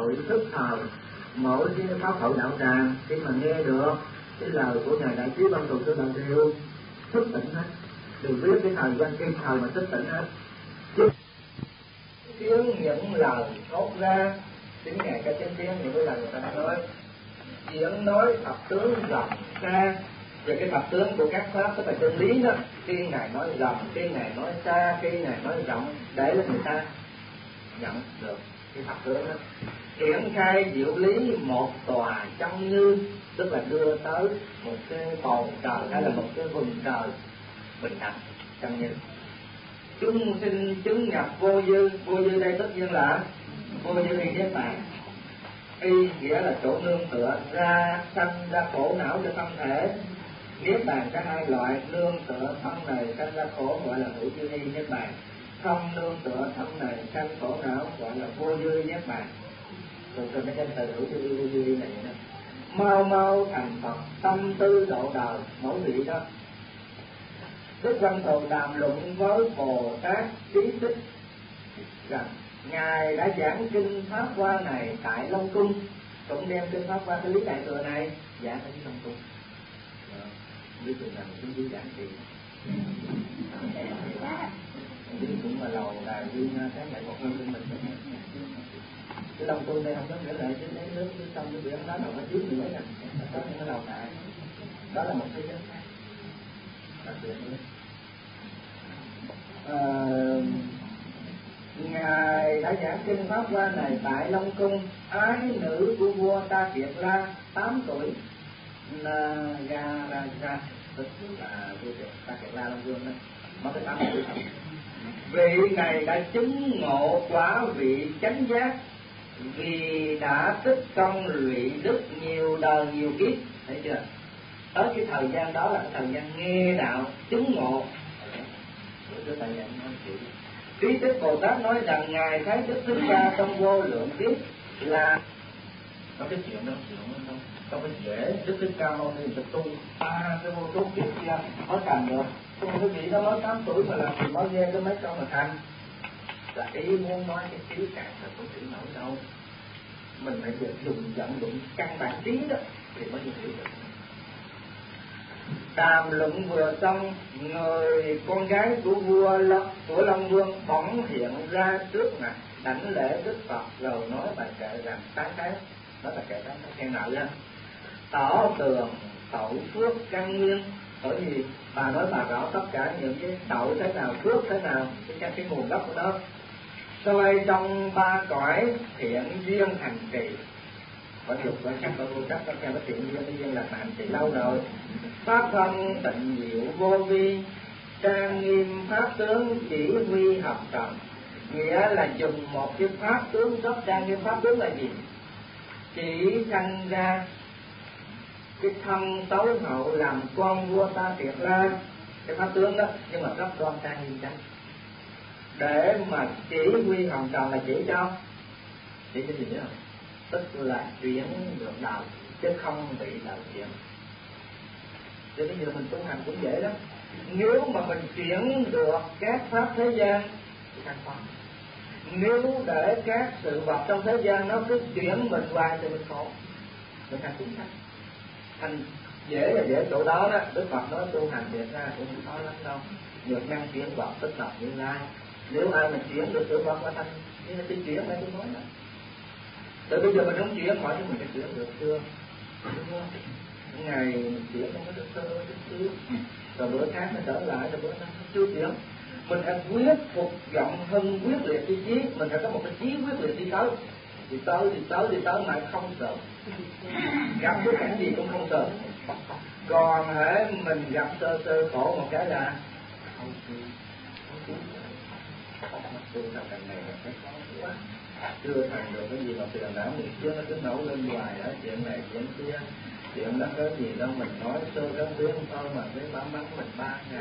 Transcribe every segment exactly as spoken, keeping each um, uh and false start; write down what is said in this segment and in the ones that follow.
hội thức thời, mỗi cái pháp hội đạo tràng khi mà nghe được cái lời của ngài đại trí văn thù sư là đều thức tỉnh hết, đều biết cái thời gian kim thời mà thức tỉnh hết. Tiếng những lời thốt ra, tiếng ngài ca chánh tiếng những cái lời người ta nói, tiếng nói thập tướng rộng xa. Về cái thập tướng của các pháp, tức là chân lý đó, khi ngài nói rộng, khi ngài nói xa, khi ngài nói rộng, để cho người ta nhận được cái thập tướng đó. Triển khai diệu lý một tòa trong như, tức là đưa tới một cái bầu trời hay là một cái vùng trời bình đẳng trong như. Chúng sinh chứng nhập vô dư, vô dư đây tất nhiên là vô dư y niết bàn. Y nghĩa là chỗ nương tựa, ra sanh ra khổ não cho thân thể. Niết bàn có hai loại, nương tựa thân này sanh ra khổ gọi là hữu dư y niết bàn, không nương tựa thân này sanh khổ não gọi là vô dư niết bàn. Thường thường cái từ hữu dư y vô dư y này đó. Mau mau thành Phật, tâm tư độ đời mỗi vị đó. Đức Văn Thù đàm luận với Bồ Tát Trí Tích rằng ngài đã giảng kinh Pháp Hoa này tại Long Cung, cũng đem kinh Pháp Hoa cái lý đại thừa này giảng ở Long Cung. Biết được rằng chúng đi giảng gì? Biết cũng là lầu đài viên cái này một hơn của mình. Cái Long Cung đây không có nghĩa là cái lấy nước cái sông cái biển đó đâu có trước nữa nè, có những cái lầu đài. Đó là một cái giới khác. Đặc biệt nữa. À, ngài đã giảng kinh Pháp Hoa này tại Long Cung. Ái nữ của vua Ta Kiệt La tám tuổi là ra ra ra tức là vua Ta Kiệt La Long Vương đó, mới tới tám tuổi. Vị này đã chứng ngộ quả vị chánh giác, vì đã tích công lụy đức nhiều đời nhiều kiếp. Thấy chưa? Tới cái thời gian đó là cái thời gian nghe đạo chứng ngộ. Cái thời gian nói chuyện. Trí Tích Bồ Tát nói rằng ngài thấy Đức Thích Ca trong vô lượng kiếp là có cái chuyện đó, chuyện đó không? Không có dễ. Đức Thích Ca Mâu Ni thực tu ba cái vô số kiếp kia mới thành được. Không cái vị đó mới tám tuổi mà làm gì mới nghe cái mấy câu mà thành. Là ý muốn nói cái trí cạn là không chịu nổi đâu. Mình phải dùng vận dụng căn bản trí đó thì mới được hiểu được. Đàm luận vừa xong, người con gái của vua Long, của Long Vương bỗng hiện ra trước mặt đảnh lễ Đức Phật rồi nói bài kệ rằng tán thán, đó là kệ tán thán khen ngợi nha. Tỏ tường tẩu phước căn nguyên, bởi vì bà nói bà rõ tất cả những cái tẩu thế nào, phước thế nào, cái cái nguồn gốc của nó. Soi trong ba cõi thiện duyên hành trì, có dục có sắc có vô sắc có theo cái thiện duyên, cái duyên là hành trì lâu rồi. Pháp thân tịnh diệu vô vi, trang nghiêm pháp tướng chỉ huy học trần, nghĩa là dùng một cái pháp tướng rất trang nghiêm. Pháp tướng là gì? Chỉ sanh ra cái thân xấu hậu làm con vua Ta Kiệt La, cái pháp tướng đó, nhưng mà rất đoan trang nghiêm chánh, để mà chỉ huy hồng trần là chỉ cho chỉ cho gì nữa không? Tức là chuyển được đạo chứ không bị đạo chuyển. Cho bây giờ mình tu hành cũng dễ lắm. Nếu mà mình chuyển được các pháp thế gian thì càng khó. Nếu để các sự vật trong thế gian nó cứ chuyển mình hoài thì mình khổ, mình càng cũng thành. Thành dễ là dễ chỗ đó đó. Đức Phật nói tu hành thiệt ra cũng không khó lắm đâu. Được năng chuyển vật tức là như lai. Nếu ai mà chuyển được sự vật qua thành như là cái chuyển này tôi nói đó. Từ bây giờ mình không chuyển hỏi thì mình phải chuyển được chưa? Đúng không? Ngày mình chuyển không có được sơ được chưa? Rồi bữa khác mình trở lại, rồi bữa nay chưa chuyển. Mình phải quyết phục vọng hưng quyết liệt ý chí, mình phải có một cái chí quyết liệt đi tới. Thì tới thì tới thì tới mà không sợ. Gặp cái cảnh gì cũng không sợ. Còn hễ mình gặp sơ sơ khổ một cái là không chịu, không chịu. Tu nào cảnh này là cái khó quá. Chưa thành được cái gì mà phiền não mình chưa nó cứ nấu lên hoài đó, chuyện này chuyện kia, chuyện đó cái gì đâu mình nói sơ cái tiếng thôi mà cái bám bắn mình ba ngày.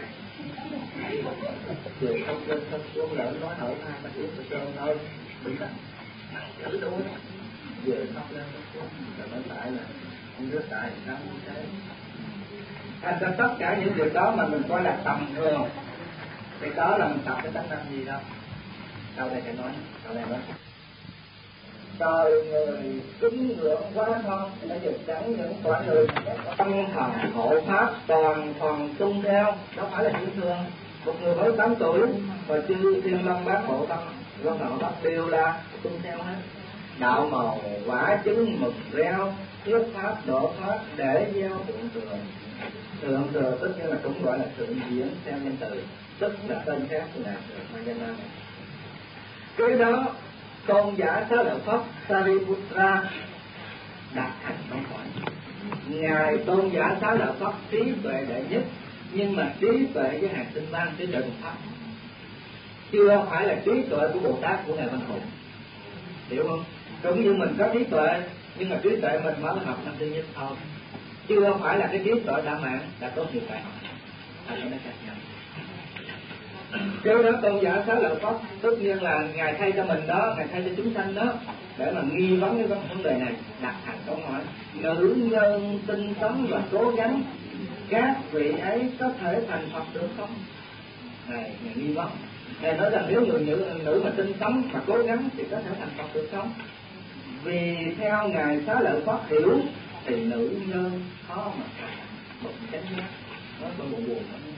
Chuyện không lên không xuống lỡ nói hỏi hai ba tiếng sơ thôi, bị đó, chữ đuôi, về không lên không xuống, rồi nói tại là không biết tại sao như thế. Thành ra tất cả những việc đó mà mình coi là tầm thường, thì đó là mình tập cái tánh năng gì đâu. Đâu đây phải nói, đâu đây nói. trời người kính ngưỡng quá non, bây giờ chẳng những quả người tâm thần hộ pháp toàn phần tuân theo, đó phải là chuyện thường. Một người mới tám tuổi và chư Thiên Long Bát Hộ Tâm Long Hộ Pháp đều là tuân theo hết. Đạo màu quả chứng mực reo, thuyết pháp độ pháp để gieo thượng thừa. Thượng thừa tất nhiên là cũng gọi là thượng diễn theo danh từ, tức là tên khác là thượng danh nam. Cái đó tôn giả Xá Lợi Phất Sariputta đạt thành công khỏi. Ngài tôn giả Xá Lợi Phất trí tuệ đệ nhất, nhưng mà trí tuệ với hàng tinh văn, trí tuệ bậc pháp, chưa phải là trí tuệ của Bồ Tát của ngài Văn Hùng, hiểu không? Cũng như mình có trí tuệ, nhưng mà trí tuệ mình mới học năm thứ nhất thôi, chưa phải là cái trí tuệ đã mạng đã tốt nghiệp đại học. Anh nó khác nhau. Cái đó tôn giả Xá Lợi Phất tất nhiên là ngài thay cho mình đó, ngài thay cho chúng sanh đó, để mà nghi vấn cái vấn đề này, đặt thành câu hỏi: nữ nhân tinh tấn và cố gắng, các vị ấy có thể thành Phật được không? Này, ngài nghi vấn. Ngài nói rằng nếu người nữ, nữ mà tinh tấn và cố gắng thì có thể thành Phật được không? Vì theo ngài Xá Lợi Phất hiểu thì nữ nhân khó mà thành một chánh giác. Nó có buồn buồn lắm.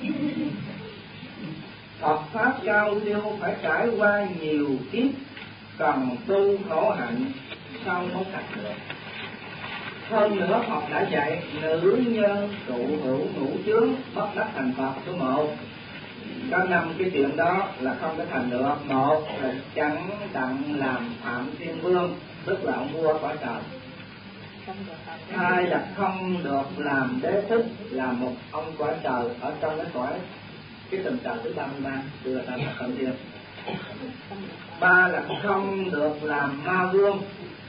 Phật pháp cao siêu phải trải qua nhiều kiếp, cần tu khổ hạnh sau mới thành được. Hơn nữa Phật đã dạy nữ nhân trụ hữu ngũ chướng bất đắc thành Phật. Số một, có năm cái chuyện đó là không có thành được. Một là chẳng đặng làm Phạm Thiên Vương, tức là ông vua cõi trời. Hai là không được làm Đế Thích, là một ông cõi trời ở trong cái cõi cái tầng trời thứ ba mươi ba, tức là tam Phạm Thiên. Ba là không được làm Ma Vương.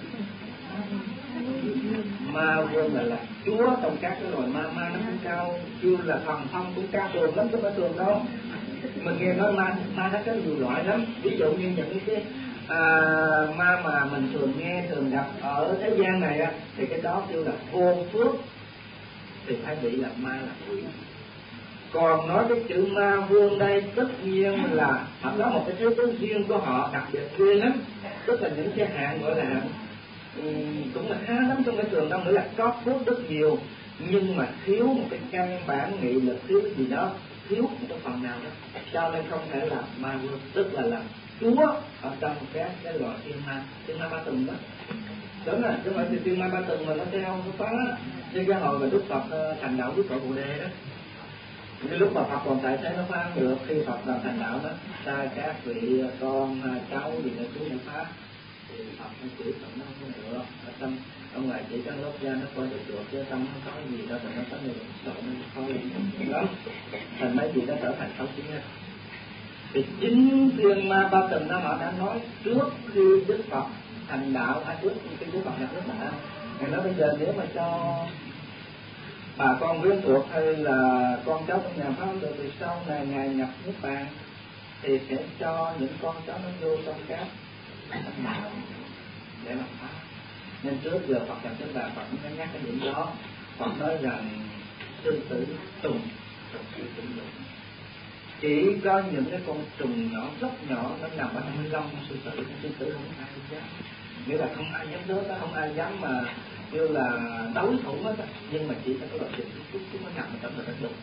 Ma Vương là, là chúa trong các cái loài ma, ma nó cũng cao, chưa là thần thông cũng cao thường lắm, chứ không phải thường đâu. Mình nghe nói ma, ma nó có nhiều loại lắm. Ví dụ như những cái à, ma mà mình thường nghe, thường gặp ở thế gian này á, thì cái đó kêu là vô phước, thì phải bị là ma là quỷ. Còn nói cái chữ Ma Vương đây tất nhiên là họ có một cái thế giới riêng của họ, đặc biệt ghê lắm. Tức là những cái hạng gọi là um, cũng là khá lắm trong cái trường đó, nữa là có phước rất nhiều, nhưng mà thiếu một cái căn bản nghị lực, thiếu gì đó, thiếu một cái phần nào đó, cho nên không thể làm Ma Vương, tức là làm chúa ở trong các cái loài thiên ma, thiên ma ba tầng đó. Đúng rồi, chứ không phải thiên ma ba tầng mà nó theo nó phá. Như cái hồi mà Đức Phật thành đạo Đức Phật Bồ Đề đó, cái lúc mà Phật còn tại thế nó phá được, khi Phật làm thành đạo đó, ta các vị con cháu gì nữa xuống để phá, thì Phật nó chỉ Phật nó không có được. Ở trong ở ngoài chỉ các lớp da nó coi được được, chứ trong nó có gì đó thì nó có nhiều sợ nó khó lắm, thành mấy gì đó trở thành xấu xí hết. Thì chính thiên ma ba tầng đó họ đã nói trước khi Đức Phật thành đạo, hay trước khi Đức Phật nhập Đức Đạo. Ngày nói bây giờ nếu mà cho bà con quyến thuộc hay là con cháu trong nhà pháp được, thì sau này ngài nhập Niết Bàn thì sẽ cho những con cháu nó vô trong các thành đạo để làm pháp. Nên trước giờ Phật nhập Niết Bàn, Phật mới nhắc cái điểm đó. Phật nói rằng sư tử trùng, trùng sư tử trùng, chỉ có những cái con trùng nhỏ rất nhỏ nó nằm ở trong lông sư tử, sư tử không ai dám, nghĩa là không ai dám đớt, không ai dám mà như là đối thủ hết, nhưng mà chỉ có cái loại trùng chút chút nó nằm ở trong là đục.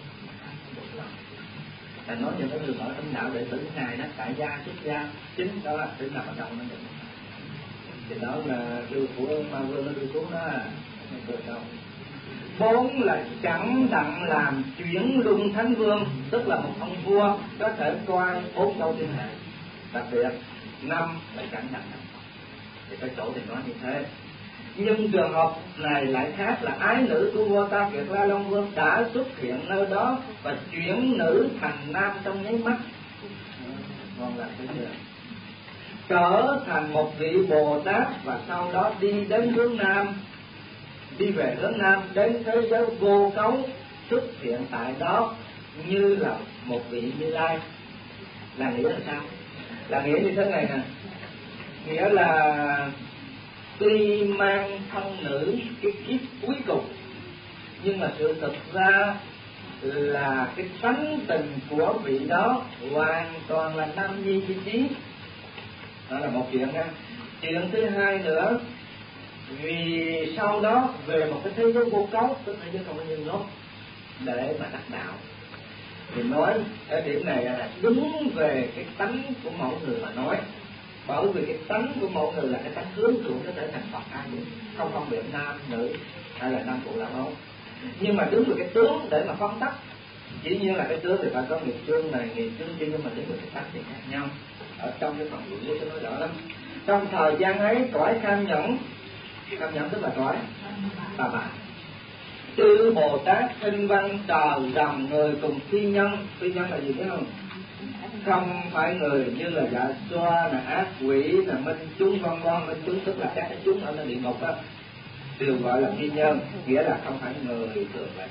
Là nói những cái người ở trong đạo đệ tử ngài đó, tại gia xuất gia chính đó là tự nằm ở trong nó được. Thì đó là đưa của Ma Vương nó đưa xuống đó, không được đâu. Bốn là chẳng đặng làm chuyển luân thánh vương, tức là một ông vua có thể coi bốn châu thiên hạ. Đặc biệt năm là chẳng đặng làm Phật, thì cái chỗ thì nói như thế. Nhưng trường hợp này lại khác, là ái nữ của vua Ta Kiệt La Long Vương đã xuất hiện nơi đó và chuyển nữ thành nam trong nháy mắt, còn là cái gì? Trở thành một vị Bồ Tát và sau đó đi đến hướng nam, đi về hướng nam đến thế giới vô cấu, xuất hiện tại đó như là một vị Như Lai. Là nghĩa là sao? Là nghĩa như thế này nè, nghĩa là tuy mang thân nữ cái kiếp cuối cùng, nhưng mà sự thực ra là cái tánh tình của vị đó hoàn toàn là nam nhi chi trí. Đó là một chuyện nha. Chuyện thứ hai nữa, vì sau đó về một cái thế giới vô cấu, tức thế giới không có nhân ngốc để mà đắc đạo. Thì nói ở điểm này là đúng về cái tánh của mẫu người mà nói, bởi vì cái tánh của mẫu người là cái tánh hướng thượng nó trở thành Phật ai cũng không phân biệt nam nữ hay là nam phụ là không. Nhưng mà đúng về cái tướng để mà phân tách, chỉ nhiên là cái tướng thì phải có nghiệp chương này nghiệp chương kia, nhưng mà đúng về cái tánh thì khác nhau. Ở trong cái phần luận lý tôi nói rõ lắm. Trong thời gian ấy cõi cam nhẫn, cam nhẫn tức là cõi bà bà, chư Bồ Tát tinh văn trời rằm người cùng phi nhân. Phi nhân là gì biết không? Không phải người như là dạ xoa, là ác quỷ, là minh chúng vân vân. Minh chúng tức là các cái chúng ở nơi địa ngục đó, đều gọi là phi nhân, nghĩa là không phải người thường vậy.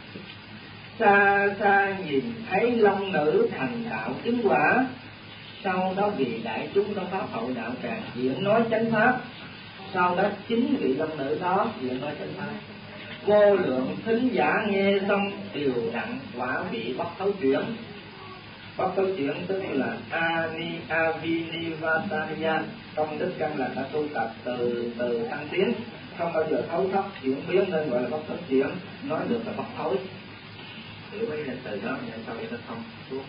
Xa xa nhìn thấy long nữ thành đạo chứng quả, sau đó vì đại chúng trong pháp hội đạo tràng diễn nói chánh pháp, sau đó chính vị long nữ đó diễn nói chánh pháp. Vô lượng thính giả nghe xong đều đặng quả vị bất thấu chuyển. Bất thấu chuyển tức là Ani Avinivatanya, trong đức căn là đã tu tập từ từ tăng tiến, không bao giờ thấu thấp chuyển biến nên gọi là bất thấu chuyển, nói được là bất thối. Hiểu mấy danh từ đó để sau nó không xuống.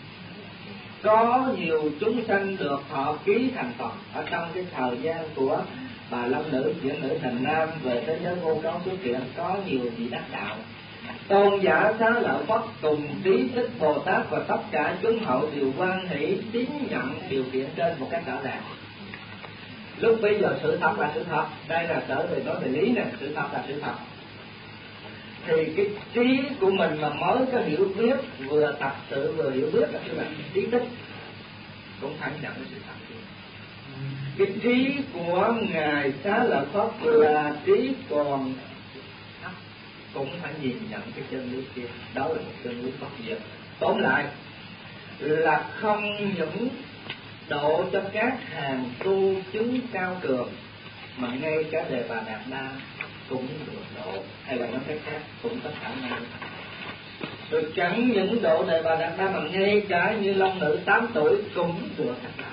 Có nhiều chúng sanh được họ ký thành Phật ở trong cái thời gian của bà long nữ chuyển nữ thành nam về thế giới vô cấu xuất hiện, có nhiều vị đắc đạo. Tôn giả Xá Lợi Phất cùng trí thích Bồ Tát và tất cả chúng hậu đều hoan hỷ tín nhận điều kiện trên một cách rõ ràng. Lúc bây giờ sự thật là sự thật, đây là trở về nói về lý nè, sự thật là sự thật. Thì cái trí của mình mà mới có hiểu biết, vừa tập sự vừa hiểu biết là cái trí tích, cũng phải nhận sự thật. Cái trí của ngài Xá Lợi Phất là trí còn thấp, cũng phải nhìn nhận cái chân lý kia, đó là một chân lý bất diệt. Tóm lại là không những độ cho các hàng tu chứng cao cường, mà ngay cả Đề Bà Đạt Đa cũng được độ, hay là nói cách khác cũng có khả năng. Rồi chẳng những độ Đề Bà Đạt Đa mà ngay cả như long nữ tám tuổi cũng được đắc đạo.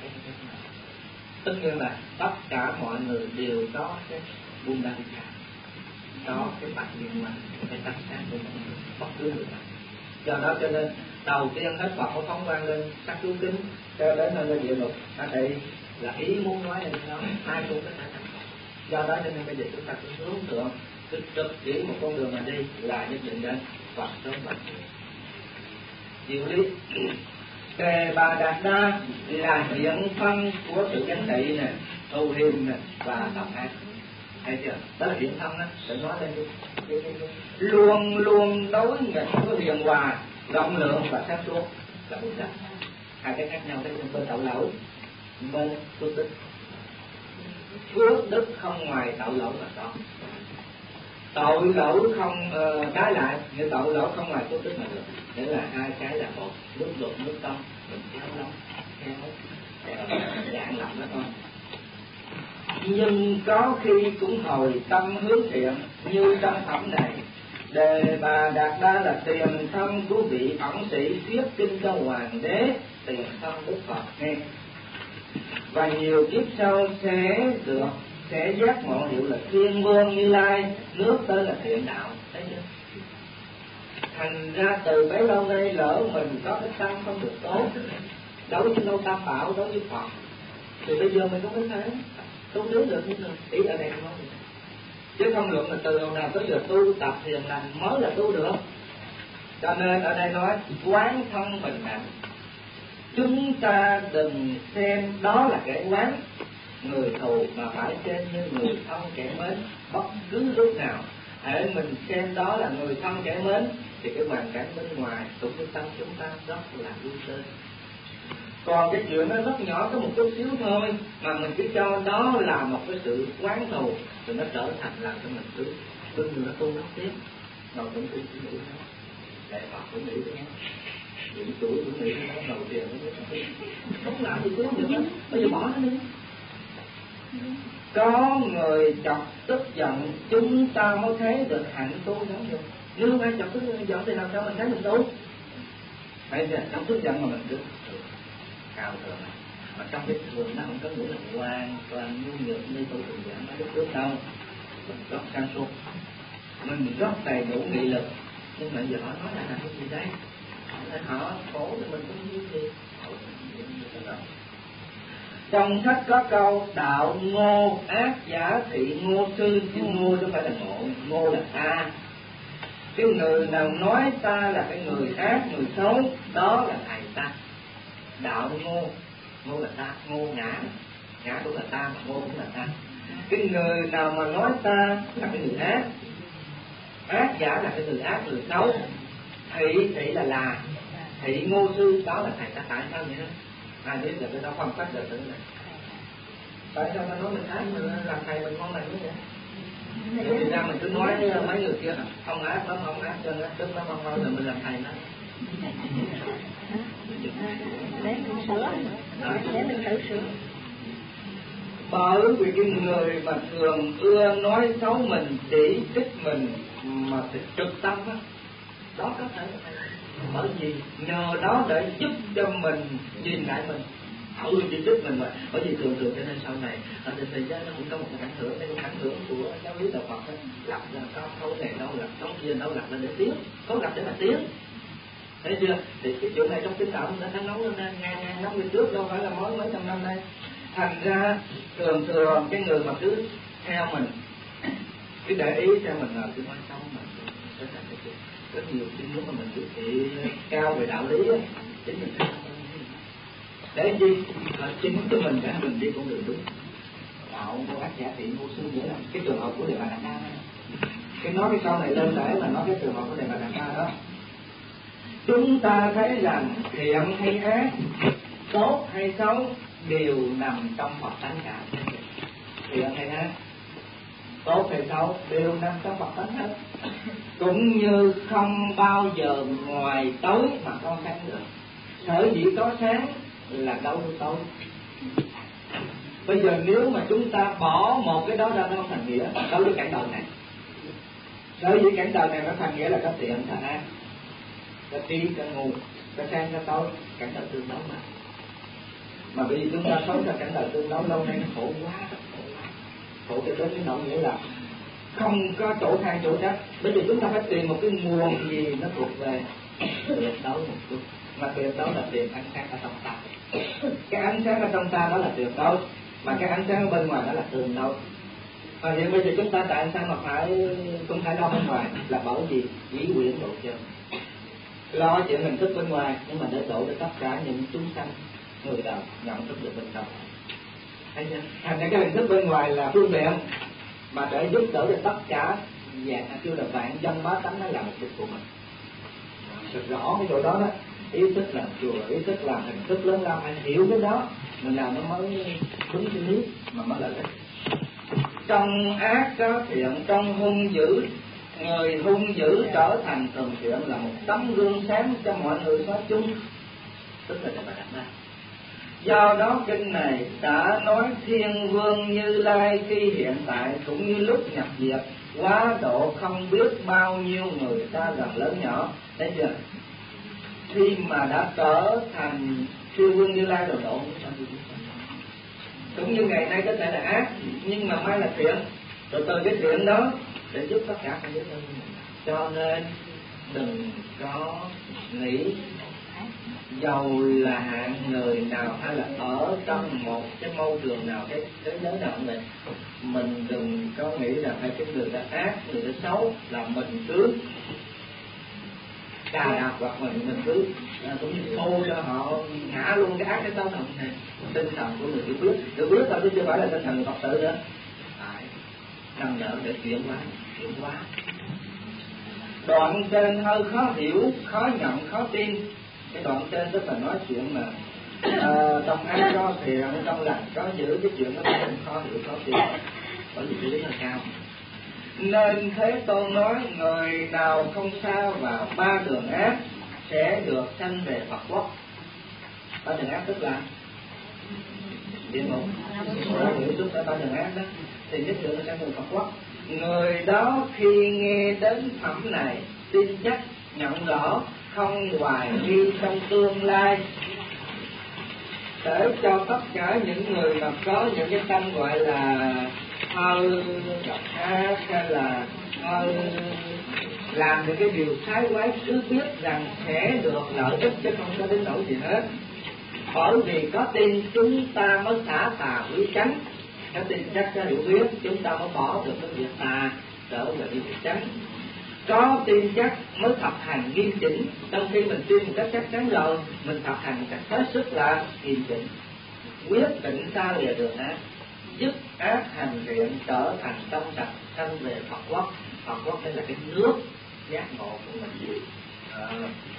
Tất nhiên là tất cả mọi người đều có cái buông đăng cả, có cái bạch liên quan, cái tất cả của mọi người, bất cứ người nào. Do đó cho nên đầu tiên hết Phật có phóng quang lên sắc chú kính cho đến nơi lên địa ngục. Ở đây là ý muốn nói là nó ai cũng có thể thành Phật. Do đó cho nên bây giờ chúng ta cứ hướng thượng, cứ trực chỉ một con đường mà đi là nhất định đến Phật sớm Phật. Diệu lý. Đề Bà Đạt Đa là hiện thân của sự chánh trị nè, tu hiền nè và tập ác. Thấy chưa? Đó là hiện thân đó, để nói lên đi. Luôn luôn đối nghịch với hiền hòa, rộng lượng và sáng suốt là Bồ Tát. Hai cái khác nhau, cái bên tội lỗi, bên phước đức. Phước đức không ngoài tội lỗi mà có. Tội lỗi không uh, trái lại, như tội lỗi không ngoài phước đức mà được. Để là hai cái là một, nước luật nước tâm, mình kéo lắm, kéo dạng lắm đó thôi. Nhưng có khi cũng hồi tâm hướng thiện, như trong phẩm này, Đề Bà Đạt Đa là tiền thân của vị ẩn sĩ thuyết kinh cho hoàng đế, tiền thân Đức Phật nghe. Và nhiều kiếp sau sẽ được sẽ giác ngộ hiệu là Thiên Vương Như Lai, nước tới là thiện đạo. Thấy chưa? Thành ra từ bấy lâu nay lỡ mình có cái tâm không được tốt, đối với lâu Tam Bảo, đối với Phật, thì bây giờ mình không có thể tu tướng được như nào. Ý ở đây không được, chứ không luận là từ đầu nào tới giờ tu tập thiền lành mới là tu được. Cho nên ở đây nói quán thân bình đẳng, chúng ta đừng xem đó là kẻ quán người thù, mà phải xem như người thân kẻ mến bất cứ lúc nào. Hễ mình xem đó là người thân kẻ mến thì cái hoàn cảnh bên ngoài cũng như tâm chúng ta rất là vui tươi. Còn cái chuyện nó rất nhỏ, có một chút xíu thôi mà mình cứ cho đó là một cái sự quán thù, thì nó trở thành làm cho mình cứ bên người nó tu nó tiếp, rồi cũng cũng cũng nghĩ nó, đại Phật cũng nghĩ với nhau, những tuổi cũng nghĩ với nó, đầu tiền nó không làm gì tiếp được hết, bây giờ bỏ nó đi. Có người chọc tức giận chúng ta mới thấy được hạnh tu giống như. Nếu không ai chọc tức giận thì làm sao mình thấy mình tu? Phải chọc tức giận mà mình cứ cao thường này. mà trong cái thường nó không có nghĩa là hoàn toàn nhu nhược như tôi thường giảng nói lúc trước đâu. Mình rất sáng suốt, mình rất đầy đủ nghị lực, nhưng mà giờ họ nói là làm cái gì đấy, họ khổ thì mình cũng như gì. Trong sách có câu đạo ngô ác giả thị ngô sư, chứ ngô chứ không phải là ngộ, ngô là ta. Cái người nào nói ta là cái người ác, người xấu, đó là thầy ta. Đạo ngô, ngô là ta, ngô ngã, ngã cũng là ta, mà ngô cũng là ta. Cái người nào mà nói ta là cái người ác, ác giả là cái người ác, người xấu, thị thị là là, thị ngô sư, đó là thầy ta. Tại sao vậy đó? Ai biết là cái đó không phát được tự này. Tại sao ta nói mình ác, mình làm thầy mình ngon lành như vậy? Thì ra mình cứ nói mấy người kia không ác lắm, không ác cho nó tức lắm, không thôi là mình làm thầy nó. Để mình sửa, để mình tự sửa. Bởi vì cái người mà thường ưa nói xấu mình, chỉ trích mình mà phải trực tâm á, đó có thể là thầy. Bởi vì nhờ đó để giúp cho mình nhìn lại mình. Họ ưa chỉ trích mình mà. Bởi vì thường thường cho nên sau này ở trên thế giới nó cũng có một cái ảnh hưởng, cái ảnh hưởng của giáo lý đạo Phật ấy. Lập ra có câu này đâu, lập câu kia đâu, lập ra để tiến, có lập để mà tiến. Thấy chưa? Thì cái chuyện này trong kinh đạo nó đã nói lên ngang ngang năm mươi trước, đâu phải là mới mấy trăm năm nay. Thành ra thường thường cái người mà cứ theo mình, cứ để ý theo mình là cứ nói xấu mà sẽ thành cái chuyện. Rất nhiều khi nếu mà mình cứ thị cao về đạo lý á, chính mình sẽ để gì là chính của mình cả mình đi con đường đúng. Đạo của ác giả thị ngô sư nghĩa là cái trường hợp của Đề Bà Đạt Đa. Cái nói cái câu này lên để mà nói cái trường hợp của Đề Bà Đạt Đa đó. Chúng ta thấy rằng thiện hay ác, tốt hay xấu đều nằm trong Phật tánh cả. Thiện hay ác, tốt hay xấu đều nằm trong Phật tánh hết. Cũng như không bao giờ ngoài tối mà có sáng được. Sở dĩ có sáng là đâu tối. Bây giờ nếu mà chúng ta bỏ một cái đó ra, nó không thành nghĩa. Đối với cảnh đời này, sở dĩ cảnh đời này nó thành nghĩa là có thiện, có ác, có trí, có ngu, có sáng, có tối. Cảnh đời tương đối mà. Mà vì chúng ta sống trong cảnh đời tương đối lâu nay nó khổ quá, khổ quá, khổ cho đến cái nỗi nghĩa là không có chỗ than chỗ trách. Bây giờ chúng ta phải tìm một cái nguồn gì nó thuộc về tuyệt đối một chút, mà tuyệt đối là tìm ánh sáng ở trong ta. Cái ánh sáng ở trong ta đó là tuyệt đối, mà cái ánh sáng ở bên ngoài đó là tương đối. Và hiện bây giờ chúng ta tại sao mà phải cũng phải lo bên ngoài là bởi vì dĩ quyển độ chân, lo chuyện hình thức bên ngoài, nhưng mà để độ cho tất cả những chúng sanh người đời nhận thức được bên trong. Thấy chưa? Thành ra cái hình thức bên ngoài là phương tiện mà để giúp đỡ cho tất cả dạng kêu là vạn dân bá tánh, nó là mục đích của mình. Thật rõ cái chỗ đó đó, ý thức làm chùa, ý thức làm hình thức lớn lao, anh hiểu cái đó mình làm nó mới đúng cái lý mà mới là đấy. Trong ác có thiện, trong hung dữ, người hung dữ trở thành thường thiện là một tấm gương sáng cho mọi người nói chung, tức là Đề Bà Đạt Đa. Do đó kinh này đã nói Thiên Vương Như Lai khi hiện tại cũng như lúc nhập diệt quá độ không biết bao nhiêu người ta gần lớn nhỏ. Thấy chưa? Khi mà đã trở thành Thiên Vương Như Lai rồi độ cũng như ngày nay có thể là ác, nhưng mà mai là thiện, rồi từ cái thiện đó để giúp tất cả các giới nhân. Cho nên đừng có nghĩ dầu là hạng người nào hay là ở trong một cái môi trường nào, cái thế giới nào vậy, mình đừng có nghĩ là phải cái người ta ác, người ta xấu là mình cứ cà đạp hoặc mình mình cứ à, cũng như thô cho họ ngã luôn cái ác cái xấu thần này. Tinh thần của người hiểu biết, hiểu biết thôi chứ chưa phải là tinh thần người Phật tử nữa. Phải nâng đỡ để chuyển hóa, chuyển hóa. Đoạn trên hơi khó hiểu, khó nhận, khó tin. Cái đoạn trên tức là nói chuyện mà à, trong ác có thiện, trong lành có dữ, cái chuyện đó cũng khó hiểu, khó tin. Bởi vì lý là cao. Nên Thế Tôn nói người nào không sa vào ba đường ác sẽ được sanh về Phật quốc. Ba đường ác tức là địa ngục, đó hiểu tức là ba đường ác đó, thì nhất định là sanh về Phật quốc. Người đó khi nghe đến phẩm này tin chắc nhận rõ, không hoài nghi trong tương lai, để cho tất cả những người mà có những cái tâm gọi là hơi ác hay là hơi làm những cái điều thái quái, cứ biết rằng sẽ được lợi ích chứ không có đến nỗi gì hết. Bởi vì có tin chúng ta mới xả tà quý chánh, có tin chắc có hiểu biết chúng ta mới bỏ được cái việc tà trở về việc chánh. Có tin chắc mới thực hành nghiêm chỉnh. Trong khi mình tin một cách chắc chắn rồi, mình thực hành một cách hết sức là nghiêm chỉnh, quyết định xa lìa đường ác, dứt ác hành thiện, trở thành trong sạch, sanh về Phật quốc. Phật quốc đây là cái nước giác ngộ của mình. À,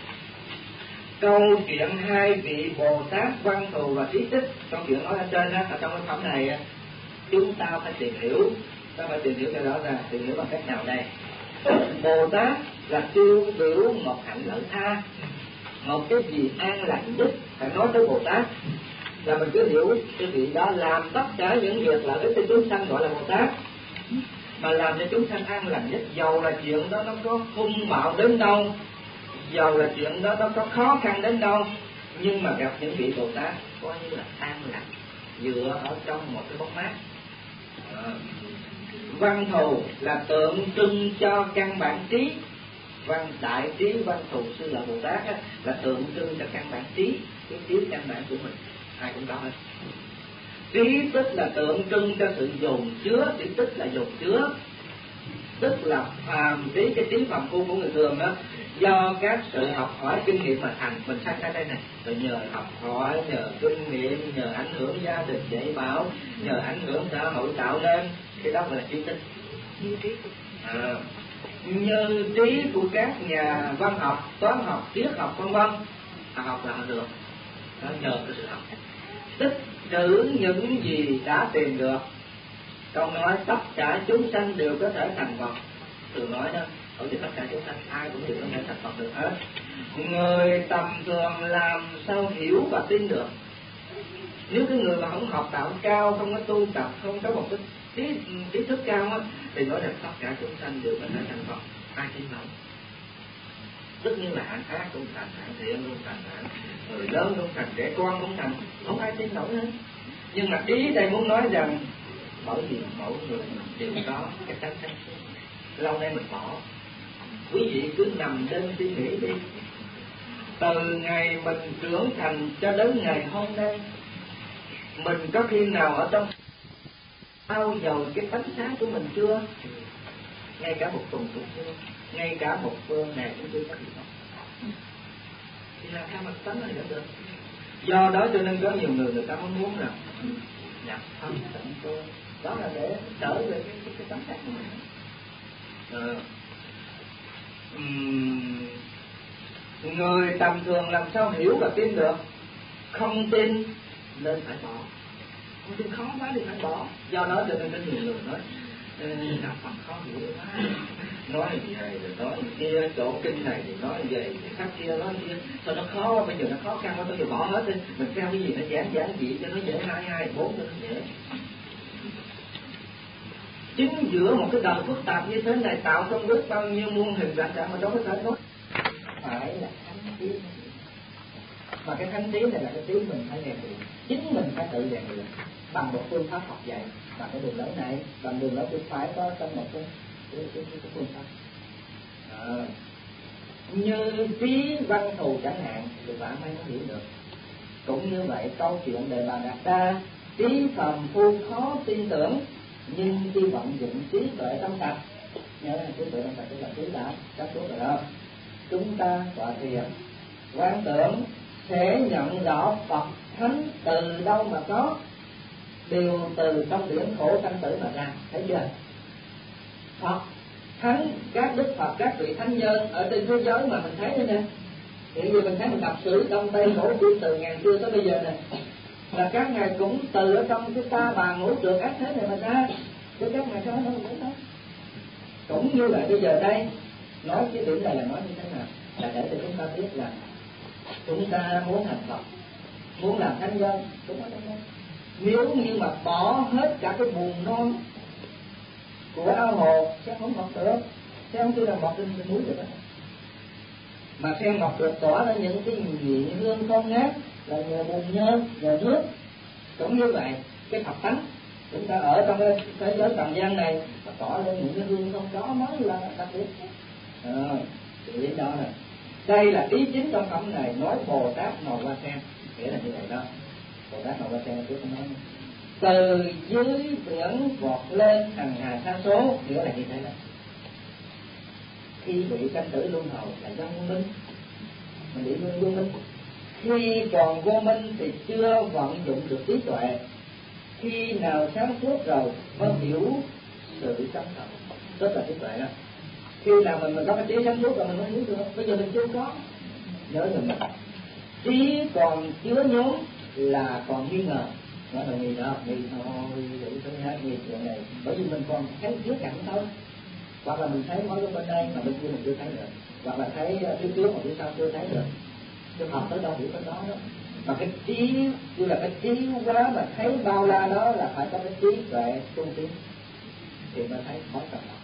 câu chuyện hai vị Bồ Tát Văn Thù và Trí Tích, câu chuyện nói ở trên đó, ở trong cái phẩm này chúng ta phải tìm hiểu, ta phải tìm hiểu cái đó ra. Tìm hiểu bằng cách nào đây? Bồ Tát là tiêu biểu một hạnh lợi tha, một cái gì an lành nhất. Phải nói tới Bồ Tát là mình cứ hiểu cái vị đó làm tất cả những việc lợi ích cho chúng sanh gọi là Bồ Tát, mà làm cho chúng sanh an lành nhất. Dầu là chuyện đó nó có hung bạo đến đâu, dầu là chuyện đó nó có khó khăn đến đâu, nhưng mà gặp những vị Bồ Tát coi như là an lành, dựa ở trong một cái bóng mát. À, Văn Thù là tượng trưng cho căn bản trí. Văn đại trí Văn Thù sư là Bồ Tát á, là tượng trưng cho căn bản trí, cái trí căn bản của mình ai cũng có hết. Trí tức là tượng trưng cho sự dồn chứa, trí tức là dồn chứa, tức là phàm trí, cái trí phàm phu của người thường đó, do các sự học hỏi kinh nghiệm mà thành. Mình sanh ra đây này, rồi nhờ học hỏi, nhờ kinh nghiệm, nhờ ảnh hưởng gia đình dạy bảo, nhờ ảnh hưởng xã hội tạo nên, cái đó gọi là trí tích. À, như trí của các nhà văn học, toán học, triết học vân vân, học là được, nó nhờ cái sự học. Tích trữ những gì đã tìm được. Câu nói tất cả chúng sanh đều có thể thành Phật, thường nói đó, ở thì tất cả chúng sanh ai cũng đều có thể thành Phật được hết. Người tầm thường làm sao hiểu và tin được? Nếu cái người mà không học đạo cao, không có tu tập, không có một cái trí, trí thức cao á, thì nói rằng tất cả chúng sanh đều có thể thành Phật, ai tin nổi? Tất nhiên là hạng ác cũng thành, hạng thiện cũng thành, người lớn cũng thành, trẻ con cũng thành, không ai tin nổi hết. Nhưng mà ý đây muốn nói rằng bởi vì mỗi người đều có cái tánh sáng suốt. Lâu nay mình bỏ, quý vị cứ nằm đêm suy nghĩ đi. Từ ngày mình trưởng thành cho đến ngày hôm nay, mình có khi nào ở trong ao dầu cái tánh sáng của mình chưa? Ngay cả một tuần cũng chưa, ngay cả một ngày cũng chưa có gì đâu. Thì làm sao mà tánh này được? Do đó cho nên có nhiều người người ta mới muốn là nhập thân tận tôi, đó là để trở về cái cái, cái tánh sáng của mình. À, um, người tầm thường làm sao hiểu và tin được? Không tin nên phải bỏ, không tin khó quá thì phải bỏ. Do đó cho nên có nhiều người nói đạo Phật khó hiểu quá, nói gì này rồi nói gì kia, chỗ kinh này thì nói về khác kia nói kia, sao nó khó, bây giờ nó khó khăn quá, bây giờ bỏ hết đi, mình theo cái gì nó giản giản dị cho nó dễ, hai hai bốn cho nó dễ. Chính giữa một cái đời phức tạp như thế này tạo không biết bao nhiêu muôn hình dạng trạng mà đâu có thể nói. Phải là thánh trí, mà cái thánh trí này là cái trí mình phải rèn luyện, chính mình phải tự rèn luyện bằng một phương pháp học dạy, bằng cái đường lối này, bằng đường lối bên phải có trong một cái cái, cái, cái, cái phương pháp. À, như trí Văn Thù chẳng hạn thì bạn mới hiểu được. Cũng như vậy, câu chuyện đề bà đặt ra, trí phàm phu khó tin tưởng, nhưng khi vận dụng trí tuệ tâm sạch, nhớ là trí tuệ tâm sạch tức là trí đã các số rồi đó, chúng ta tọa thiền quán tưởng sẽ nhận rõ Phật thánh từ đâu mà có, đều từ trong biển khổ sanh tử mà ra. Thấy chưa? Phật thánh, các đức Phật, các vị thánh nhân ở trên thế giới mà mình thấy đây nè, hiện giờ mình thấy mình đọc sử trong Tây Cổ Điển từ ngàn xưa tới bây giờ này, là các ngài cũng từ ở trong cái ta bà ngũ trượt ác thế này mà ra, chứ các ngài có nói không đúng đâu. Cũng như vậy bây giờ đây nói cái điểm này là nói như thế nào, là để cho chúng ta biết là chúng ta muốn thành Phật, muốn làm thánh nhân, đúng không? Nếu như mà bỏ hết cả cái buồn non của ao hồ sẽ không mọc được, sẽ không khi nào mọc lên trên núi được đó. Mà sen ngọc được tỏa ra những cái nhị hương thơm ngát là nhờ bùn nhơ, nhờ nước. Cũng như vậy, cái Phật tánh chúng ta ở trong cái thế giới trần gian này mà tỏa lên những cái hương không có mới là đặc biệt. À, ý đó này. Đây là ý chính trong phẩm này nói Bồ Tát màu hoa sen, nghĩa là như vậy đó. Bồ Tát màu hoa sen chứ không nói. Từ dưới biển vọt lên hằng hà sa số, nghĩa là như thế đó. Khi bị sanh tử luân hồi là do vô minh, mình bị vô minh. Khi còn vô minh thì chưa vận dụng được trí tuệ. Khi nào sáng suốt rồi mới hiểu sự sống thật, rất là trí tuệ đó. Khi nào mình mình có cái trí sáng suốt rồi mình mới hiểu được. Bây giờ mình chưa có, nhớ dùm mình. Trí còn chứa nhốn là còn nghi ngờ. Nói là nghi đó, nghi thôi, đủ thứ hết, nghi chuyện này. Bởi vì mình còn thấy chứa cạnh thôi. Hoặc là mình thấy mối bên đây mà bên kia mình chưa thấy được. Hoặc là thấy phía trước mà phía sau chưa thấy được. Cái học tới đâu hiểu tới đó đó. Mà cái trí, như là cái trí quá mà thấy bao la đó là phải có cái trí tuệ trung tiến thì mới thấy khó tập học.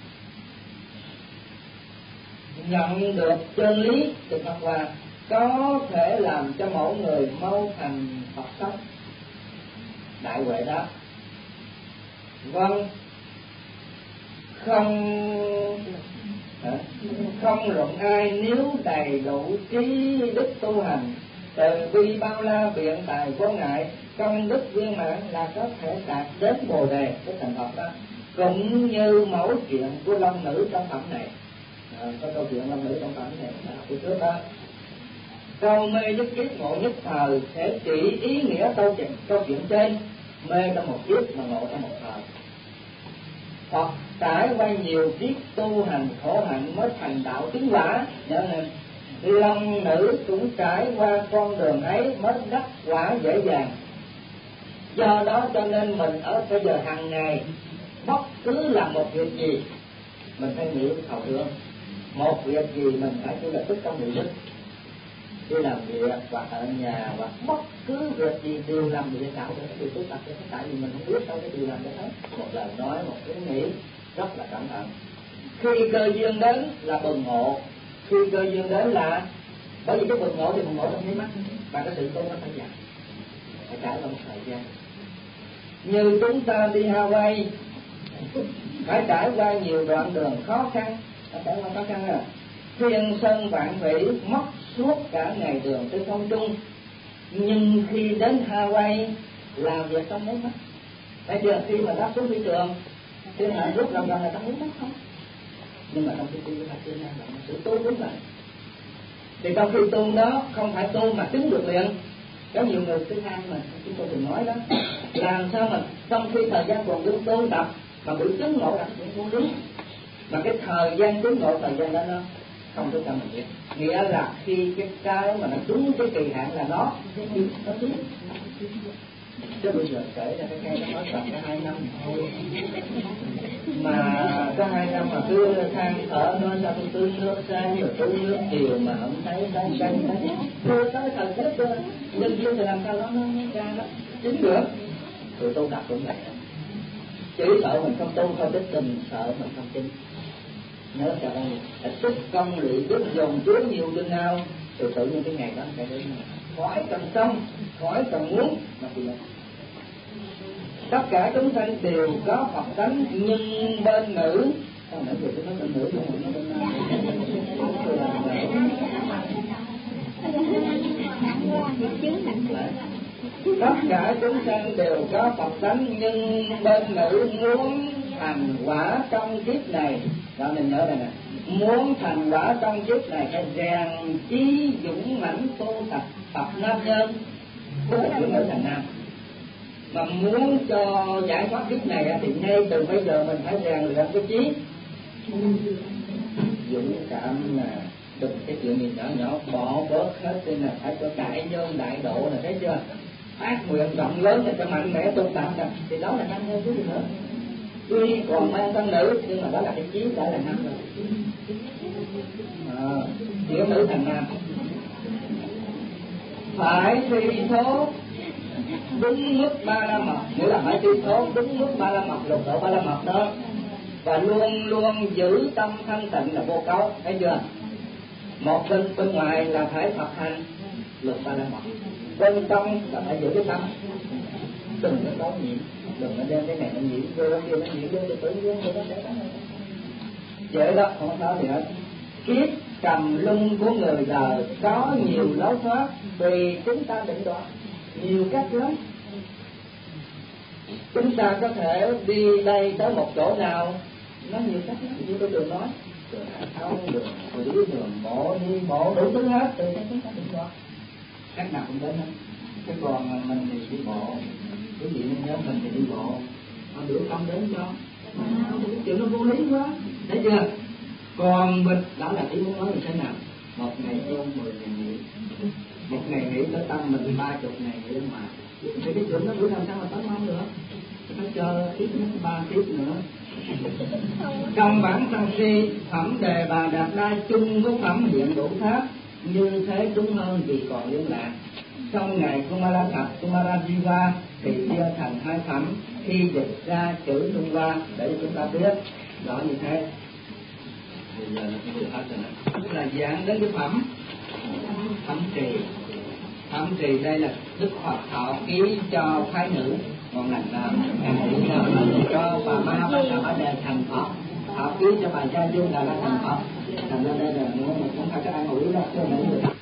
Nhận được chân lý từ Phật Hòa có thể làm cho mỗi người mau thành Phật sống. Đại huệ đó. Vâng, không không luận ai nếu đầy đủ trí đức tu hành, từ bi bao la biện tài vô ngại, công đức viên mãn là có thể đạt đến Bồ đề cái thành Phật đó. Cũng như mẫu chuyện của long nữ trong phẩm này. À, có câu chuyện long nữ trong phẩm này là học trước đó. Câu mê nhất kiếp ngộ nhất thời sẽ chỉ ý nghĩa câu chuyện câu chuyện trên. Mê trong một kiếp mà ngộ trong một thời. Hoặc trải qua nhiều kiếp tu hành khổ hạnh mới thành đạo tiến quả. Nhớ nên long nữ cũng trải qua con đường ấy mới đắc quả dễ dàng. Do đó cho nên mình ở bây giờ hàng ngày bất cứ làm một việc gì mình phải nghĩ thầu thương. Một việc gì mình phải chỉ lập tức trong nghị đức. Đi làm việc hoặc ở nhà hoặc bất cứ việc gì đều làm việc tạo cho cái điều tốt tập cho tại vì mình không biết đâu cái điều làm cho hết. Một lời nói, một cái nghĩ rất là cẩn thận. Khi cơ duyên đến là bừng ngộ, khi cơ duyên đến là bởi vì cái bừng ngộ thì bừng ngộ trong nháy mắt và cái sự tu nó phải dài, phải trải qua một thời gian. Như chúng ta đi Hawaii phải trải qua nhiều đoạn đường khó khăn, phải trải qua khó khăn à. Thiên sơn vạn thủy mất suốt cả ngày đường trên không trung, nhưng khi đến Hawaii làm việc trong nháy mắt. Bây giờ khi mà đáp xuống phi trường thì là lúc lần lần là trong nháy mắt không. Nhưng mà trong khi tu là chưa năng là sự tu đúng vậy. Thì trong khi tu đó không phải tu mà chứng được liền. Có nhiều người thứ hai mà chúng tôi từng nói đó, làm sao mà trong khi thời gian còn đương tu tập mà bị chứng ngộ là chuyện không đúng. Mà cái thời gian chứng ngộ thời gian đó nó không có cho mình biết. Nghĩa là khi cái cái mà nó đúng cái kỳ hạn là nó nó đúng. Chứ bây giờ kể ra cái cây nó nói còn có hai năm thôi. Mà có hai năm mà cứ than thở nói sao tôi tưới nước sáng rồi tưới nước chiều mà không thấy cái cây đấy. Đưa tới thời tiết cơ, nhân viên thì làm sao đó nó ra đó chính được. Tụi tôi đặt cũng vậy. Chỉ sợ mình không tu không biết tình, sợ mình không tin. Nhớ cho đây, sức công lụy đức dồn chứa nhiều chừng nào thì tự nhiên cái ngày đó sẽ đến. Khỏi cần xong, khỏi cần muốn mà thì là tất cả chúng sanh đều có Phật tánh, nhưng bên nữ không nãy giờ tôi nói bên nữ không phải nói bên nam. Tất cả chúng sanh đều có Phật tánh, nhưng bên nữ muốn thành quả trong kiếp này. Đó mình nhớ đây nè, muốn thành quả trong kiếp này phải rèn chí dũng mãnh tu tập tập nam nhân, tức là chuyển nữ thành nam. Mà muốn cho giải thoát kiếp này thì ngay từ bây giờ mình phải rèn luyện cái chí dũng cảm nè, đừng cái chuyện gì nhỏ nhỏ bỏ bớt hết đi nè, phải cho đại nhân đại độ nè, thấy chưa? Phát nguyện rộng lớn để cho mạnh mẽ tu tập nè, thì đó là nam nhân chứ gì nữa. Tuy còn mang thân nữ nhưng mà đó là cái chí đã là nam rồi. À, chuyển nữ thành nam. Phải thi thố đúng mức ba la mật, nghĩa là phải thi thố đúng mức ba la mật, lục độ ba la mật đó, và luôn luôn giữ tâm thanh tịnh là vô cấu, thấy chưa? Một bên bên ngoài là phải thực hành luật ba la mật, bên trong là phải giữ cái tâm, đừng có tốn nhiễm, đừng có đem cái này nó nhiễm vô, cái kia nó nhiễm vô thì tự nhiên thì nó sẽ có. Vậy đó không sao gì hết. Kiếp trầm luân của người đời có nhiều lối thoát, tùy chúng ta định đoạt, nhiều cách lắm. Chúng ta có thể đi đây tới một chỗ nào, nó nhiều cách lắm, như tôi thường nói, đường hàng không, đường thủy, đường bộ, đi bộ, đủ thứ hết, tùy chúng ta định đoạt. Cách nào cũng đến hết. Cái còn mình thì đi bộ, cái gì nhớ mình thì đi bộ, họ biểu không đến cho, chuyện nó vô lý quá, thấy chưa? Còn mình đó là ý muốn nói như thế nào? Một ngày ôm mười ngày nghỉ, một ngày nghỉ tới tâm mình ba chục ngày nghỉ mà, thì cái chuyện nó bữa nào sao mà tới mau nữa? Phải chờ tiếp nữa ba tiếp nữa. Trong bản Tăng Si, phẩm Đề Bà Đạt Đa chung với phẩm Hiện Đủ Tháp, như thế đúng hơn vì còn liên lạc. Trong ngày Kumara Thập, Kumara Jiva thì chia thành hai phẩm, khi dịch ra chữ Trung Hoa để cho chúng ta biết rõ như thế. Bây giờ nó cũng được hết rồi nè. Tức là giảng đến cái phẩm phẩm trì. Phẩm trì đây là Đức Phật thọ ký cho phái nữ ngon lành nào, ngài nghĩ là cho bà Ma và cả bà Đề thành Phật, thọ ký cho bà Gia Dương là ra thành Phật. Thành ra đây là nó không phải cái an ủi đâu, chứ không phải người ta.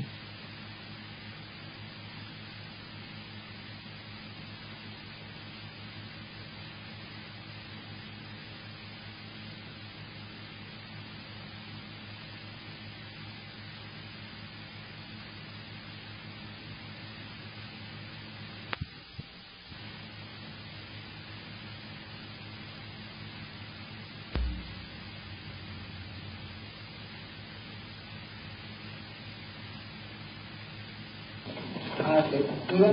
Cái trước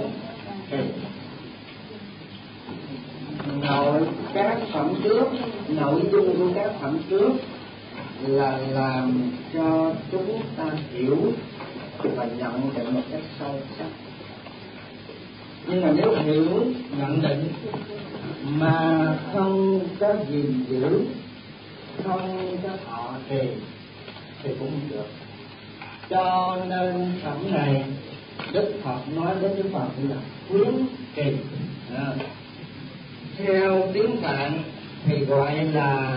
nội các phẩm trước, nội dung của các phẩm trước là làm cho chúng ta hiểu và nhận định một cách sâu sắc. Nhưng mà nếu hiểu nhận định mà không có gìn giữ, không có thọ trì thì cũng không được. Cho nên phẩm này Đức Phật nói đến Đức Phật là khuyến trì. À, theo tiếng Phạn thì gọi là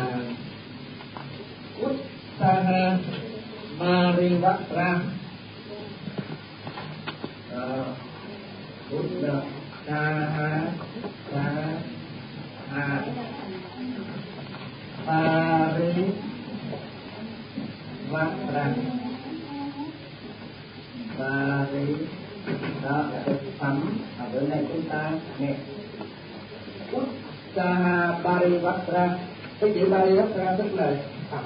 Uttaha Parivatra. Uttaha Parivatra. Và thì đó là thực phẩm ở bữa nay chúng ta nghe Uttaha Parivatra. Cái chữ Parivatra tức là phẩm.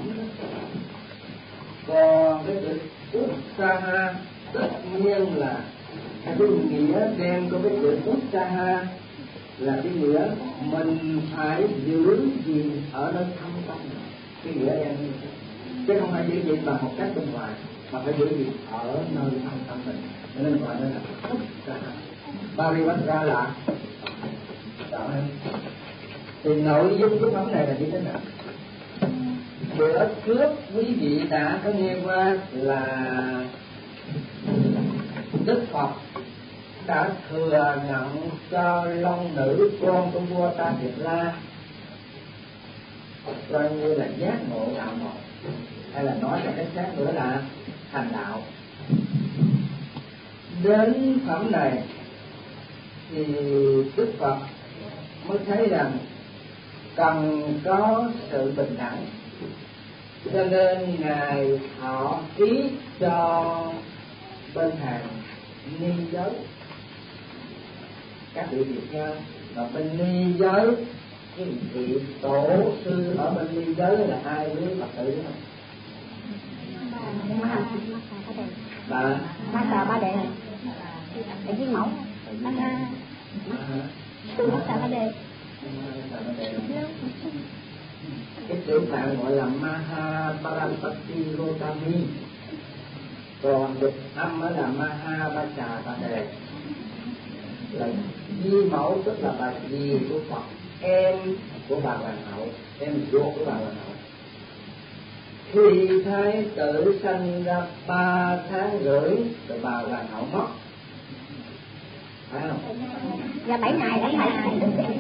Còn cái chữ Uttaha tất nhiên là cái nghĩa đen của cái chữ Uttaha là cái nghĩa mình phải giữ gìn ở nơi thâm tâm. Cái nghĩa đen như thế, chứ không phải giữ gìn bằng một cách bên ngoài, mà phải giữ gìn ở nơi thâm tâm mình, cho nên gọi là Uttaha. Parivatra là đó. Thì nội dung của phẩm này là như thế nào? Bữa trước quý vị đã có nghe qua là Đức Phật đã thừa nhận cho long nữ con của vua Ta Diệt La coi như là giác ngộ đạo một, hay là nói là cái khác nữa là thành đạo. Đến phẩm này thì Đức Phật mới thấy rằng cần có sự bình đẳng, cho nên ngài thọ ký cho bên hàng ni giới các vị Việt Nam. Và bên ni giới, cái vị tổ sư ở bên ni giới là ai quý Phật tử không? Bà Ba Tà Ba Đệ, Đệ Viên Mẫu, Ba Ha, Ba Tà Ba Đệ. Cái chữ Phạn gọi là Maha Parapati Gotami, còn dịch âm mới là Maha Bacha Ba Đề. Là Di Mẫu tức là bà dì của Phật, em của bà hoàng hậu, em ruột của bà hoàng hậu. Khi thái tử sanh ra ba tháng rưỡi rồi bà hoàng hậu mất, phải không? Dạ bảy ngày, bảy ngày.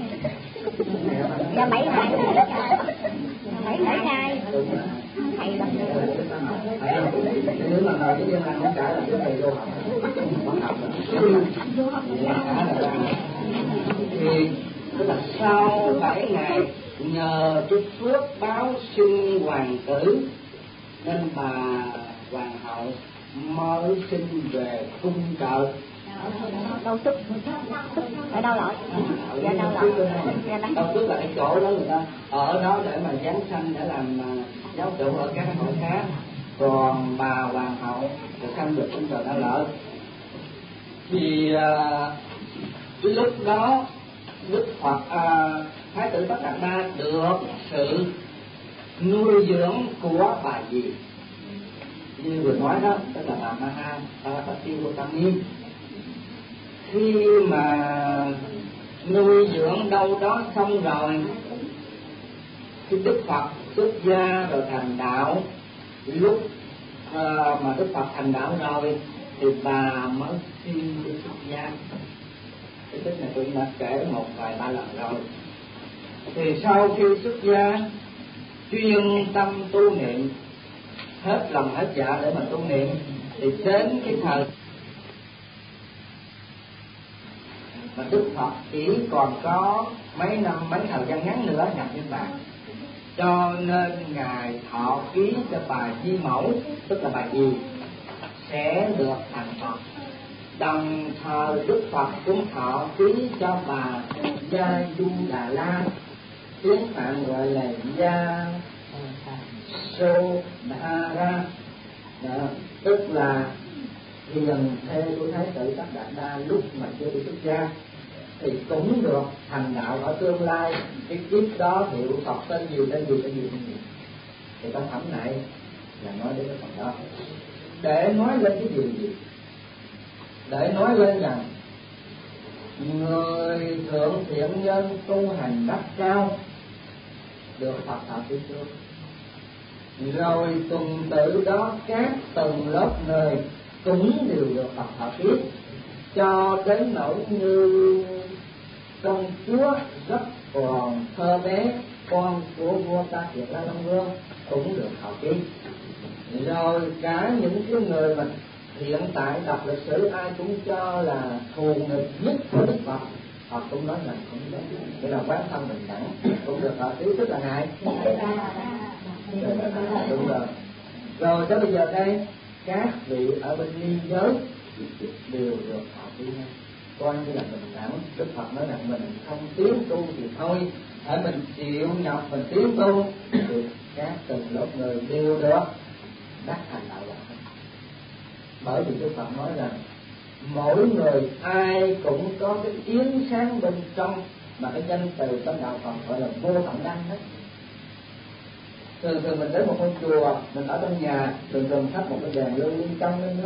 Dạ bảy ngày. Bảy bảy ngày. Thầy đọc nếu mà ngồi cái dân không trả là cái thầy vô học, không học vô học thì tức là sau bảy ngày nhờ cái phước báo sinh hoàng tử nên bà hoàng hậu mới sinh về cung trợ. Đâu tức ở đâu lỗi? Dạ đâu lỗi? Đâu tức là cái chỗ đó người ta ở đó để mà giáng sanh, để làm giáo chủ ở các hội khác. Còn bà hoàng hậu được sanh được cung trợ Đa Lợi. Thì uh, cái lúc đó Đức Phật uh, Thái tử Tất Đạt Đa được sự nuôi dưỡng của bà dì, như vừa nói đó, tức là bà Maha Parapati Gotami. Khi mà nuôi dưỡng đâu đó xong rồi, khi Đức Phật xuất gia rồi thành đạo, lúc uh, mà Đức Phật thành đạo rồi thì bà mới xin đi xuất gia. Cái tích này tôi đã kể một vài ba lần rồi. Thì sau khi xuất gia chuyên tâm tu niệm, hết lòng hết dạ để mà tu niệm, thì đến cái thời mà Đức Phật chỉ còn có mấy năm, mấy thời gian ngắn nữa nhập niết bàn, cho nên ngài thọ ký cho bà Di Mẫu, tức là bà Dì, sẽ được thành Phật. Đồng thời Đức Phật cũng thọ ký cho bà Gia Du Đà La, tiếng Phạn gọi là Gia Sô Đà Ra, tức là hiền thê của Thái tử Tất Đạt Đa lúc mà chưa đi xuất gia, thì cũng được thành đạo ở tương lai. Cái kiếp đó hiệu Phật tên gì tên gì tên gì tên gì. Thì trong phẩm này là nói đến cái phần đó, để nói lên cái điều gì? Để nói lên rằng người thượng thiện nhân tu hành đắc cao được Phật thọ ký trước, rồi tuần tự đó các tầng lớp người cũng đều được Phật thọ ký, cho đến nỗi như công chúa rất còn thơ bé, con của vua Ta Kiệt La Long Vương cũng được thọ ký. Rồi cả những cái người mà hiện tại đọc lịch sử ai cũng cho là thù nghịch nhất của Đức Phật, họ cũng nói rằng không đúng, để là quán thân bình đẳng cũng được thọ ký, tức là ngài đúng rồi. Rồi tới bây giờ đây các vị ở bên liên giới đều được thọ ký hết, coi như là bình đẳng. Đức Phật nói rằng mình không tiến tu thì thôi, hãy mình chịu nhọc mình tiến tu thì các từng lớp người đều được đắc thành đạo quả. Bởi vì Đức Phật nói rằng mỗi người ai cũng có cái yến sáng bên trong, mà cái danh từ trong đạo Phật gọi là vô tận đăng đó. Thường thường mình đến một ngôi chùa, mình ở trong nhà, thường thường thắp một cái đèn lung linh trong lên đó,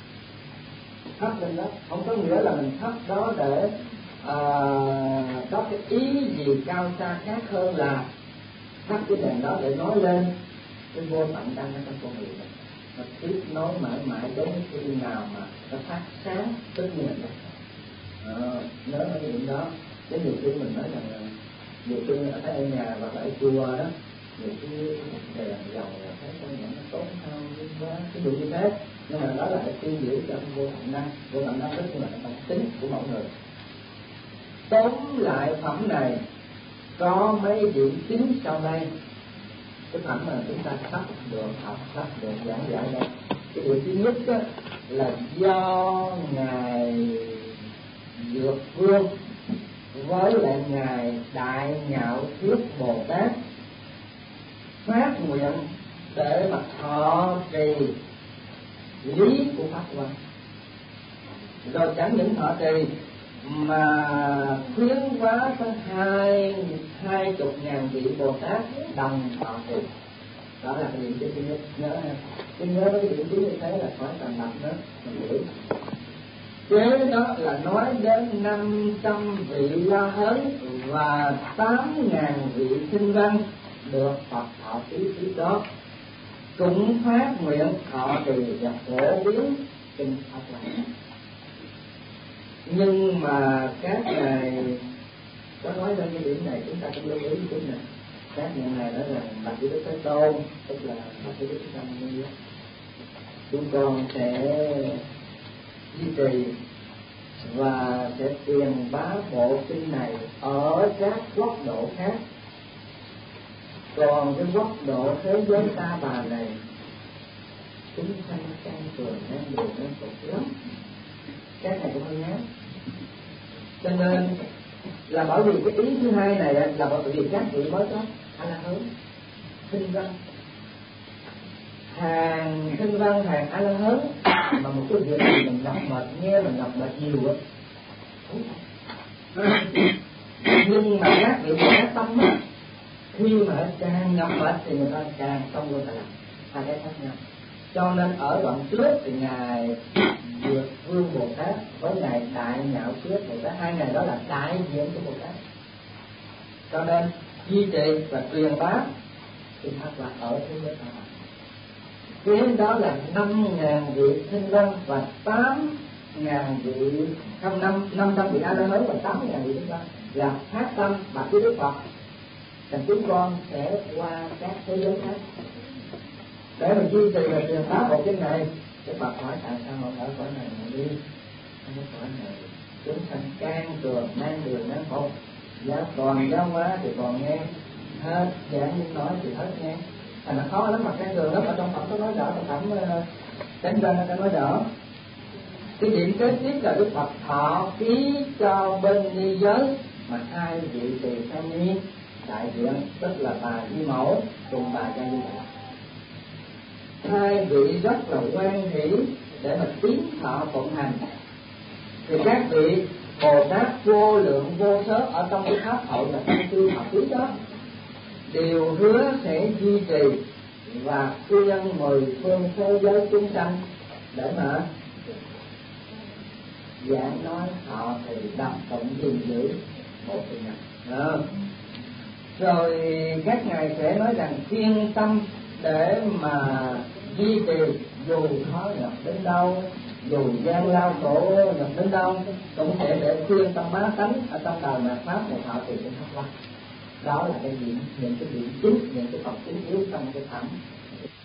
thắp lên đó, không có nghĩa là mình thắp đó để à, có cái ý gì cao xa khác hơn là thắp cái đèn đó để nói lên cái vô tận đăng ở trong con người mình. Nó tiếp nối mãi mãi đến khi nào mà nó phát sáng tất nhiên là à, nhớ cái điểm đó. Đến nhiều khi mình nói rằng là nhiều khi ở tại nhà và tại chùa đó, nhiều khi đèn dầu thấy con nhỏ nó tốt hơn quá, ví dụ như thế. Nhưng mà đó là cái tiêu biểu cho vô tận năng, vô tận năng rất là bản tính của mọi người. Tóm lại phẩm này có mấy điểm chính sau đây. Cái phẩm mà chúng ta sắp được học, sắp được giảng dạy đây. Cái điều thứ nhất đó là do ngài Dược Vương với lại ngài Đại Ngạo Thuyết Bồ Tát phát nguyện để mà thọ trì lý của Pháp Quan, rồi chẳng những thọ trì mà khuyến hóa tới hai hai chục ngàn vị Bồ Tát đồng thọ trì. Đó là cái điểm thứ nhất. Nhớ cái nhớ cái điểm thứ như thế là phải thành lập nó mình hiểu. Kế đó là nói đến năm trăm vị La Hấn và tám ngàn vị Kinh Văn được Phật thọ ký trước đó. cũng phát nguyện thọ trì và phổ biến kinh Pháp Hoa. Nhưng mà các ngài có nói đến cái điểm này, chúng ta cũng lưu ý chút này. Các ngài này nói rằng bạch với Đức Thế Tôn, tức là bạch với Đức Thích Ca Mâu Ni, chúng con sẽ duy trì và sẽ truyền bá bộ kinh này ở các quốc độ khác. Còn cái quốc độ thế giới Ta Bà này, chúng sanh can cường nên đường nên cực lắm, cái này cũng hơi ngán. Cho nên là bởi vì cái ý thứ hai này là bởi vì các vị mới có A La Hán, Kinh Văn, hàng Kinh Văn, hàng A La Hán mà một cái việc gì mình ngọc mệt, nghe mình ngọc mệt nhiều á. Nhưng mà các vị các tâm á, khi mà càng ngọc mệt thì người ta càng không luôn ta làm, hai cái khác nhau. Cho nên ở đoạn trước thì ngài Dược Vương Bồ Tát với ngài Đại Ngạo Kiết Bồ Tát, hai ngài đó là đại diện của Bồ Tát. Cho nên duy trì và truyền bá kinh Pháp Hoa ở thế giới Ta Bà. Kế đó là năm ngàn vị Kinh Văn và tám ngàn vị không năm năm trăm vị A La Hán và tám ngàn vị Kinh Văn là phát tâm bạch với Đức Phật. Thành chúng con sẽ qua các thế giới khác để mình duy trì và truyền bá bộ kinh này. Đức Phật hỏi tại sao họ ở cõi này mà đi, không có cõi này chúng sanh can cường nan đường nan khổ. Giá còn giáo hóa thì còn nghe hết, giảng nhưng nói thì hết nghe. Thành là khó lắm mà can cường lắm. Ở trong phẩm có nói rõ, trong phẩm Chánh Văn nó nói rõ. Cái điểm kế tiếp là Đức Phật thọ ký cho bên ni giới mà hai vị tỳ kheo ni đại diện, tức là bà Di Mẫu cùng bà Gia Di Đà. Hai vị rất là quan hỷ để mà tiến thọ phụng hành. Thì các vị Bồ Tát vô lượng vô số ở trong cái pháp hội và trong tư học lý đó đều hứa sẽ duy trì và khuyên mười phương thế giới chúng sanh để mà giảng nói họ thì đọc tụng gìn giữ một tình này. Rồi các ngài sẽ nói rằng chuyên tâm để mà duy trì dù khó nhọc đến đâu, dù gian lao khổ nhọc đến đâu, cũng sẽ để khuyên tâm bá tánh ở trong đời mạt pháp này họ thì cũng Pháp Hoa. Đó là cái điểm, những cái điểm chính, những cái phần chính yếu trong cái phẩm